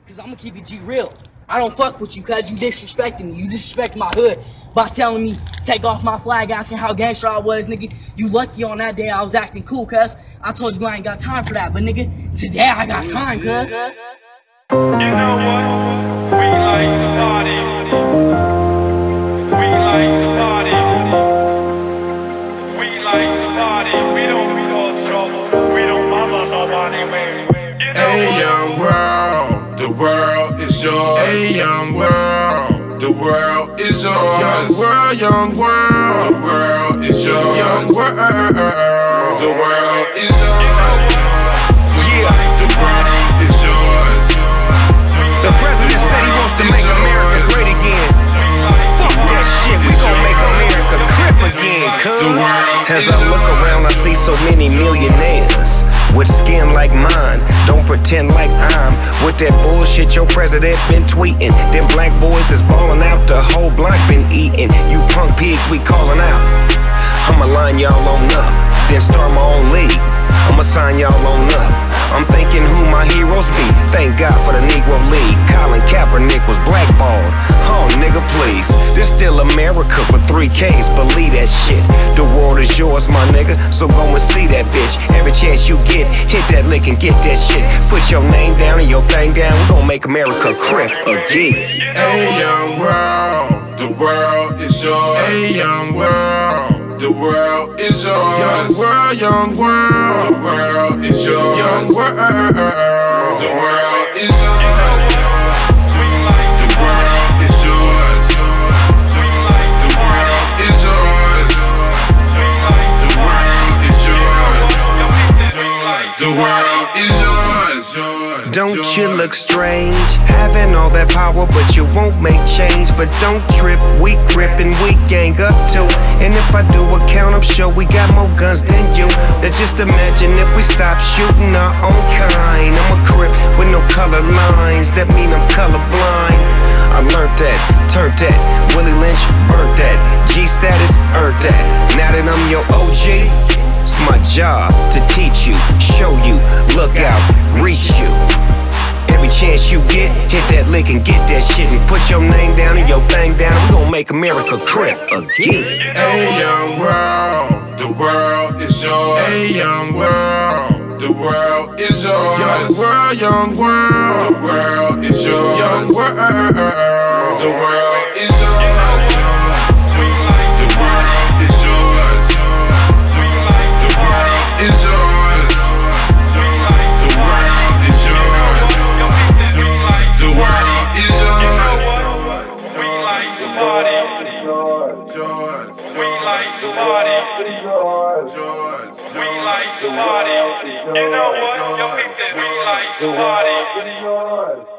Cause I'ma keep it G real. I don't fuck with you cause you disrespecting me. You disrespect my hood by telling me take off my flag, asking how gangster I was, nigga. You lucky on that day I was acting cool, cuz. I told you I ain't got time for that, but nigga, today I got time, cuz. You know what? We like to party. We like to party. We like to party. We don't cause trouble. We don't bother nobody, man. Hey, young world, the world is yours. Hey, young world, the world is yours. Young world, the world is yours. Young world, the world is yours. Yeah, the world is yours. The president said he wants to make America great again. Fuck that shit, we gon' make America crip again, cuz. As I look around, I see so many millionaires with skin like mine. Don't pretend like I'm with that bullshit your president been tweeting. Them black boys is ballin' out, the whole block been eating. You punk pigs, we callin' out. I'ma line y'all on up, then start my own league. I'ma sign y'all on up. I'm thinking who my heroes be. Thank God for the Negro League. Colin Kaepernick was blackballed. Oh, nigga, please. This still America with 3 Ks. Believe that shit. The world is yours, my nigga. So go and see that bitch. Every chance you get, hit that lick and get that shit. Put your name down and your thing down. We gon' make America crip again. Hey, young world, the world is yours. Hey, young world, the world is yours. Young world, the world is yours. Young world, the world is yours. The world is yours. The world is yours. The world is yours. The world is yours. Don't you look strange? Having all that power, but you won't make change. But don't trip, we grippin', we gang up too. And if I do a count, I'm sure we got more guns than you. Now just imagine if we stop shooting our own kind. I'm a crip with no color lines, that mean I'm colorblind. I learned that, turned that, Willie Lynch burnt that, G-status earned that. Now that I'm your OG, it's my job to teach you, show you, look out, reach you. Every chance you get, hit that lick and get that shit and put your name down and your thing down. We gon' make America crip again. Hey, young world, the world is yours. Hey, young world, the world is yours. Young world, the world is yours. Young world, the world is yours. The world is yours. The world is yours. The world is yours. The world is yours. We like to party. We like to party. We like to party. You know what? Yo, we like to party.